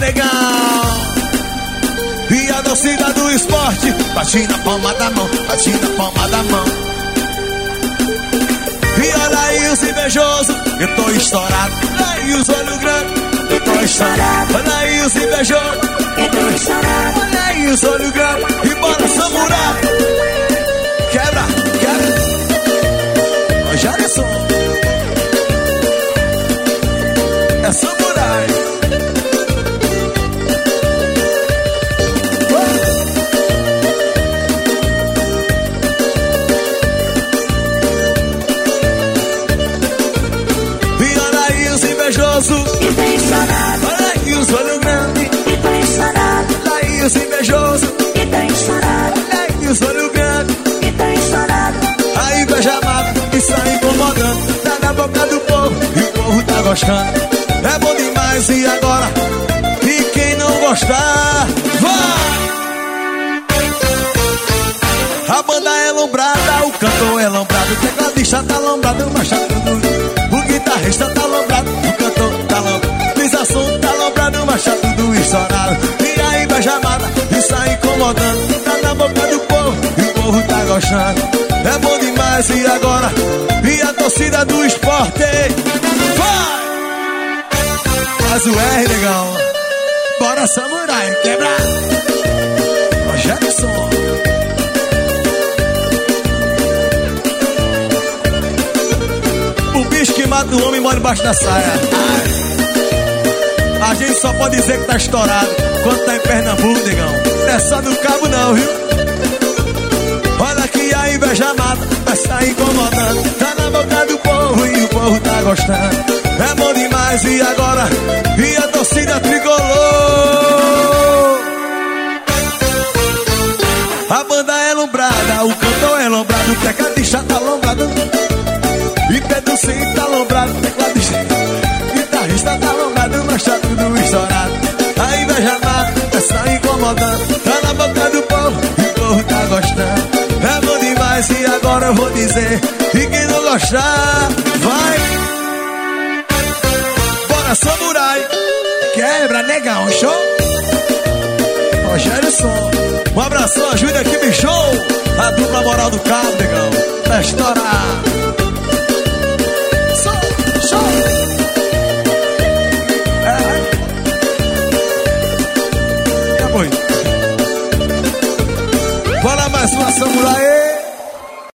negão. E a torcida do esporte bate na palma da mão, bate na palma da mão. E olha aí os invejosos, eu tô estourado. Olha aí os olhos grandes, eu tô estourado. Olha aí os invejosos, eu tô estourado. Olha aí os olhos grandes, e bora samurai. Quebra, quebra. Ó, Jaderson, é samurai. E tá estourado. Olha aí os olhos grandes, E tá estourado. olha aí os invejosos, E tá estourado. olha aí os olhos grandes, E tá estourado. a inveja mata e sai incomodando. Tá na boca do povo e o povo tá gostando. É bom demais e agora? E quem não gostar, vai! A banda é lombrada, o cantor é lombrado, o tecladista tá lombrado, mas tá tudo. O guitarrista tá lombrado, o cantor tá lombrado. Pisação tá lombrado, mas tá tudo estourado. E a inveja mata e sai incomodando. Tá na boca do povo e o povo tá gostando. É bom demais e agora? E a torcida do esporte? Vai! Faz o R, negão. Bora, samurai, quebrar. Rogério Som. O bicho que mata o homem mora embaixo da saia. A gente só pode dizer que tá estourado quando tá em Pernambuco, negão. Não é só no cabo não, viu? Olha que a inveja mata, mas tá incomodando. Tá na boca do povo e o povo tá gostando. É bom demais e agora? E a torcida tricolor? A banda é lombrada, o cantor é lombrado, o tecladista tá lombrado. E Pedro Sim tá lombrado, tecladista, guitarrista tá lombrado, mas tá tudo estourado. A inveja mata, está incomodando. Tá na boca do povo e o povo tá gostando. É bom demais e agora eu vou dizer. E quem não gostar, vai. Bora, samurai. Quebra, negão, show. Rogério Som. Um abração, ajuda aqui, show. A dupla moral do cabo, negão. Tá estourado.